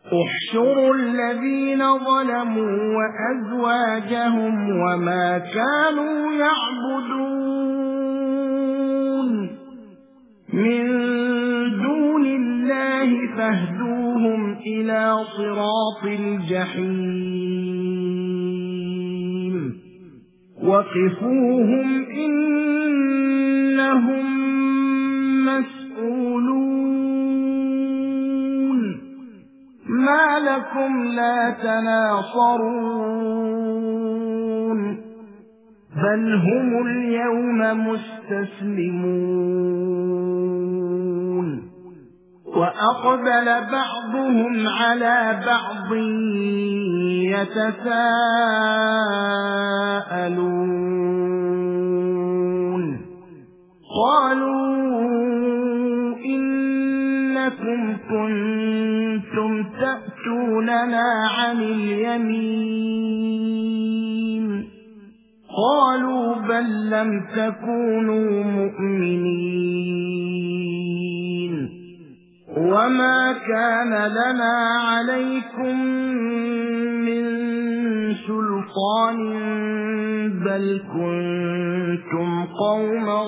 احشروا الذين ظلموا وأزواجهم وما كانوا يعبدون من دون الله فاهدوهم إلى صراط الجحيم وقفوهم إنهم مسؤولون ما لكم لا تناصرون بل هم اليوم مستسلمون وأقبل بعضهم على بعض يتساءلون قالوا إنكم كنتم تأتوننا عن اليمين قالوا بل لم تكونوا مؤمنين وما كان لنا عليكم من سلطان بل كنتم قوما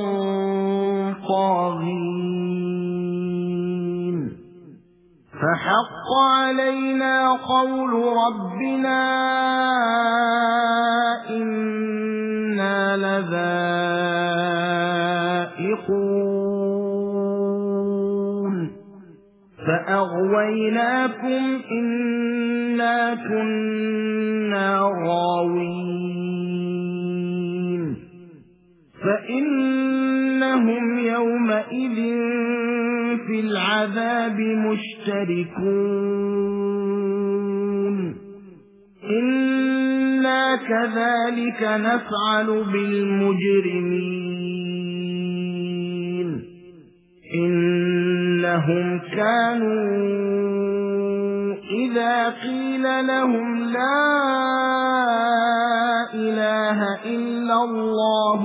طاغين فحق علينا قول ربنا إنا لذائقون فأغويناكم إنا كنا غاوين فإنهم يومئذ في العذاب مشتركون إنا كذلك نفعل بالمجرمين إنهم كانوا إذا قيل لهم لا إله إلا الله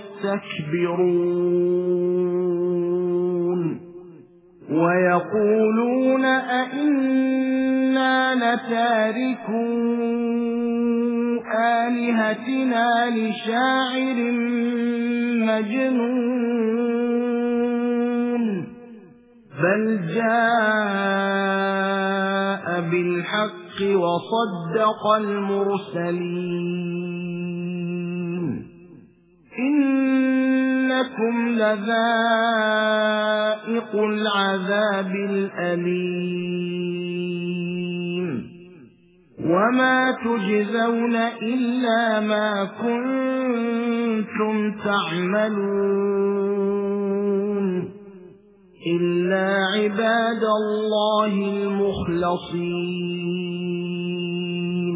يستكبرون ويقولون أئنا لتاركو آلهتنا لشاعر مجنون بل جاء بالحق وصدق المرسلين إنكم لذائق العذاب الأليم وما تجزون إلا ما كنتم تعملون إلا عباد الله المخلصين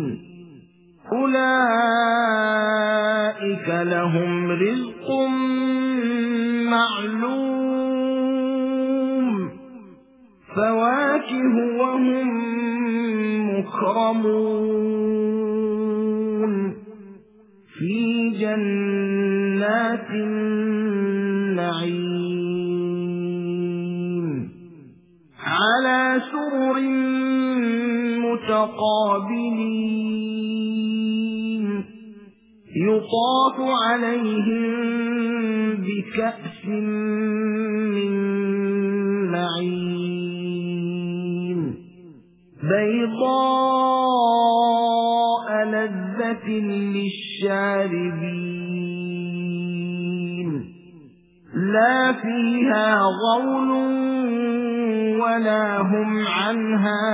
أولئك لهم رزق معلوم فواكه وهم مكرمون في جنات النعيم على سرر متقابلين يطاف عليهم بكأس من معين بيضاء لذة للشاربين لا فيها غول ولا هم عنها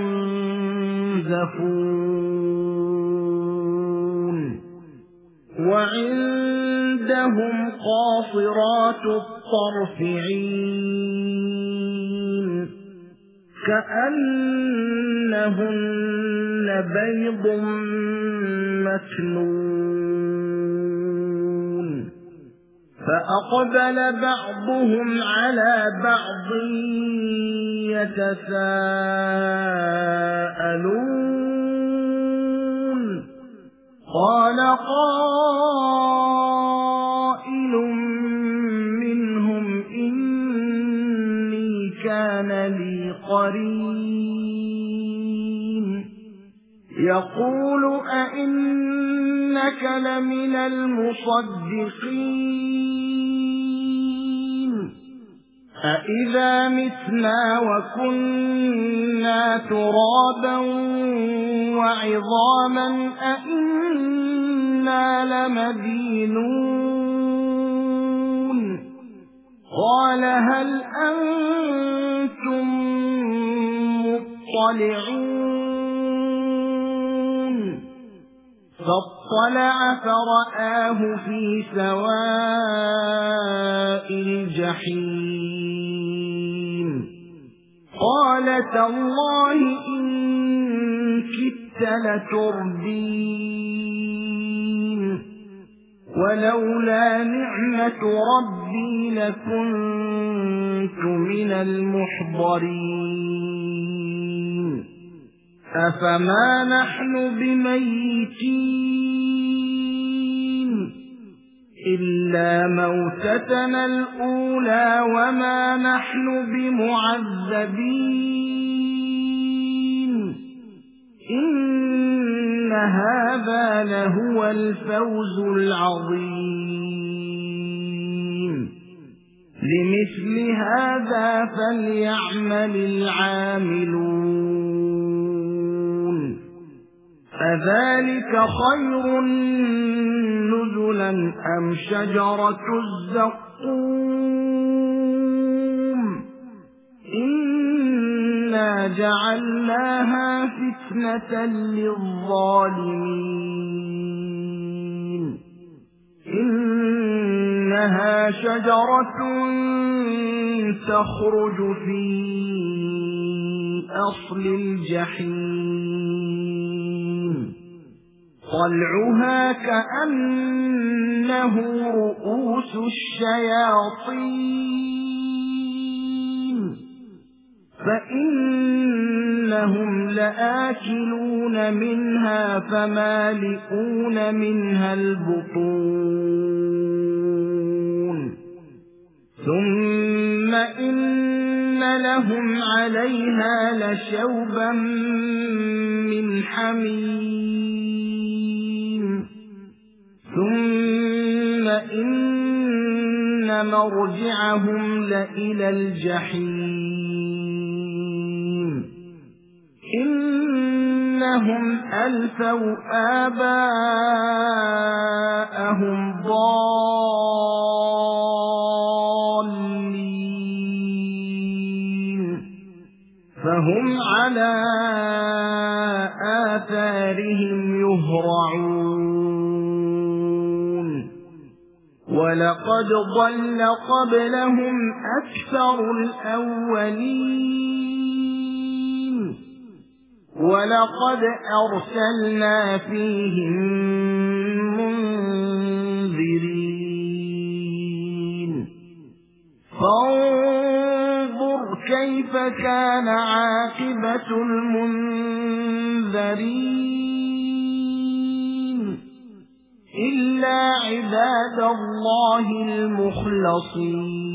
ينزفون وعندهم قاصرات الطرف عين كأنهن بيض مكنون فأقبل بعضهم على بعض يتساءلون قال قائل منهم إني كان لي قرين يقول أئنك لمن المصدقين أئذا متنا وكنا ترابا وعظاما أئنا لمدينون قال هل أنتم مطلعون فاطلع فرآه في سواء الجحيم قال تالله إن كدت لتردين ولولا نعمة ربي لكنت من المحضرين أفما نحن بميتين إلا موتتنا الأولى وما نحن بمعذبين إن هذا لهو الفوز العظيم لمثل هذا فليعمل العاملون أذلك خير نزلا أم شجرة الزقوم إنا جعلناها فتنة للظالمين إنها شجرة تخرج في أصل الجحيم طلعها كأنه رؤوس الشياطين فإنهم لآكلون منها فمالئون منها البطون ثم إن لهم عليها لشوبا من حميم ثم إن مرجعهم لإلى الجحيم إنهم ألفوا آباءهم ضالين فهم على آثارهم يهرعون ولقد ضل قبلهم أكثر الأولين ولقد أرسلنا فيهم منذرين فانظر كيف كان عاقبة المنذرين إلا عباد الله المخلصين